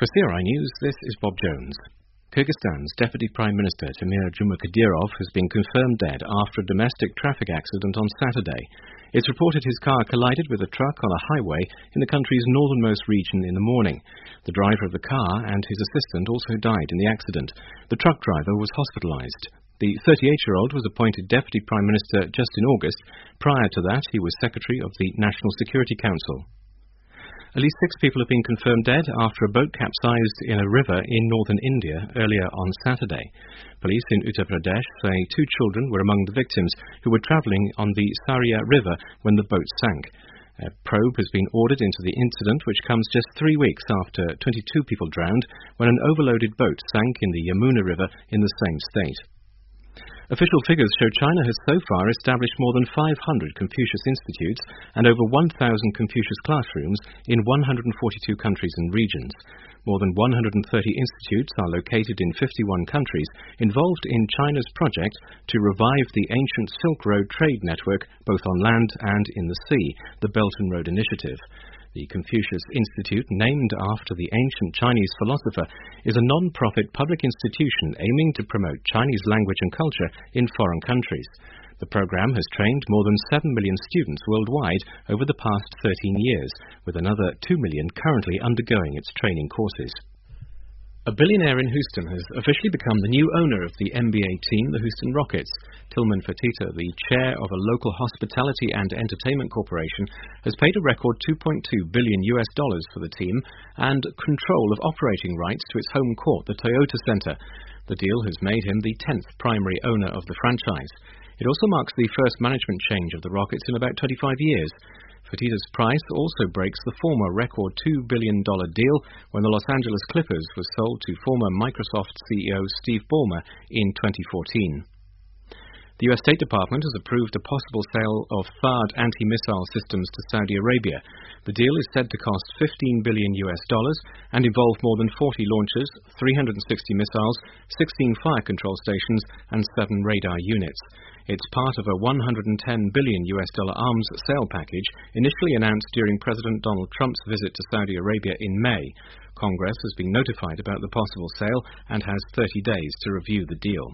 For CRI News, this is Bob Jones. Kyrgyzstan's Deputy Prime Minister Temir Jumakadirov has been confirmed dead after a domestic traffic accident on Saturday. It's reported his car collided with a truck on a highway in the country's northernmost region in the morning. The driver of the car and his assistant also died in the accident. The truck driver was hospitalized. The 38-year-old was appointed Deputy Prime Minister just in August. Prior to that, he was Secretary of the National Security Council. At least 6 people have been confirmed dead after a boat capsized in a river in northern India earlier on Saturday. Police in Uttar Pradesh say 2 children were among the victims who were travelling on the Saria River when the boat sank. A probe has been ordered into the incident, which comes just 3 weeks after 22 people drowned when an overloaded boat sank in the Yamuna River in the same state. Official figures show China has so far established more than 500 Confucius Institutes and over 1,000 Confucius classrooms in 142 countries and regions. More than 130 institutes are located in 51 countries, involved in China's project to revive the ancient Silk Road trade network both on land and in the sea, the Belt and Road Initiative. The Confucius Institute, named after the ancient Chinese philosopher, is a non-profit public institution aiming to promote Chinese language and culture in foreign countries. The program has trained more than 7 million students worldwide over the past 13 years, with another 2 million currently undergoing its training courses. A billionaire in Houston has officially become the new owner of the NBA team, the Houston Rockets. Tillman Fertitta, the chair of a local hospitality and entertainment corporation, has paid a record $2.2 billion for the team and control of operating rights to its home court, the Toyota Center. The deal has made him the 10th primary owner of the franchise. It also marks the first management change of the Rockets in about 25 years. Fertitta's price also breaks the former record $2 billion deal when the Los Angeles Clippers was sold to former Microsoft CEO Steve Ballmer in 2014. The U.S. State Department has approved a possible sale of THAAD anti-missile systems to Saudi Arabia. The deal is said to cost $15 billion and involve more than 40 launchers, 360 missiles, 16 fire control stations, and 7 radar units. It's part of a $110 billion arms sale package initially announced during President Donald Trump's visit to Saudi Arabia in May. Congress has been notified about the possible sale and has 30 days to review the deal.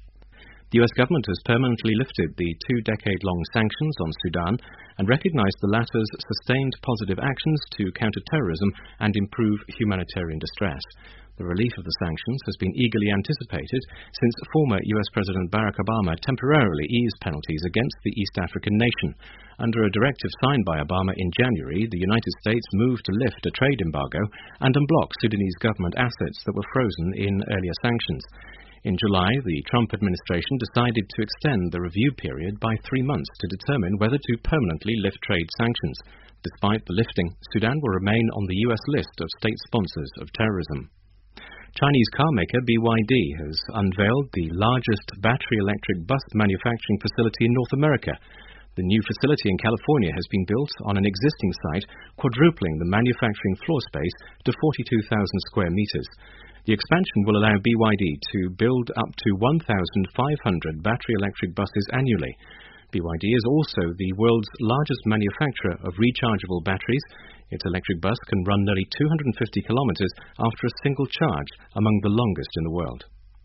The U.S. government has permanently lifted the 2-decade-long sanctions on Sudan and recognized the latter's sustained positive actions to counter terrorism and improve humanitarian distress. The relief of the sanctions has been eagerly anticipated since former U.S. President Barack Obama temporarily eased penalties against the East African nation. Under a directive signed by Obama in January, the United States moved to lift a trade embargo and unblock Sudanese government assets that were frozen in earlier sanctions. In July, the Trump administration decided to extend the review period by 3 months to determine whether to permanently lift trade sanctions. Despite the lifting, Sudan will remain on the U.S. list of state sponsors of terrorism. Chinese car maker BYD has unveiled the largest battery electric bus manufacturing facility in North America. The new facility in California has been built on an existing site, quadrupling the manufacturing floor space to 42,000 square meters. The expansion will allow BYD to build up to 1,500 battery electric buses annually. BYD is also the world's largest manufacturer of rechargeable batteries. Its electric bus can run nearly 250 kilometers after a single charge, among the longest in the world.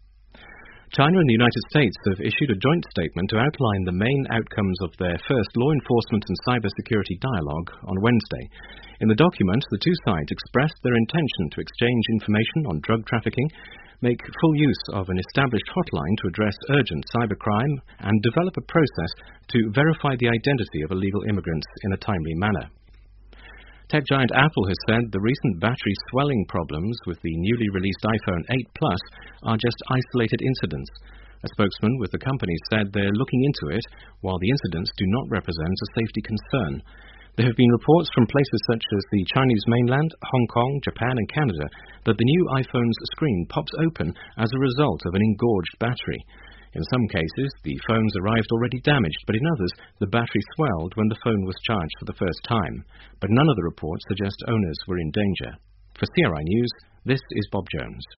China and the United States have issued a joint statement to outline the main outcomes of their first law enforcement and cybersecurity dialogue on Wednesday. In the document, the two sides expressed their intention to exchange information on drug trafficking, make full use of an established hotline to address urgent cybercrime, and develop a process to verify the identity of illegal immigrants in a timely manner. Tech giant Apple has said the recent battery swelling problems with the newly released iPhone 8 Plus are just isolated incidents. A spokesman with the company said they're looking into it, while the incidents do not represent a safety concern. There have been reports from places such as the Chinese mainland, Hong Kong, Japan and Canada that the new iPhone's screen pops open as a result of an engorged battery. In some cases, the phones arrived already damaged, but in others, the battery swelled when the phone was charged for the first time. But none of the reports suggest owners were in danger. For CRI News, this is Bob Jones.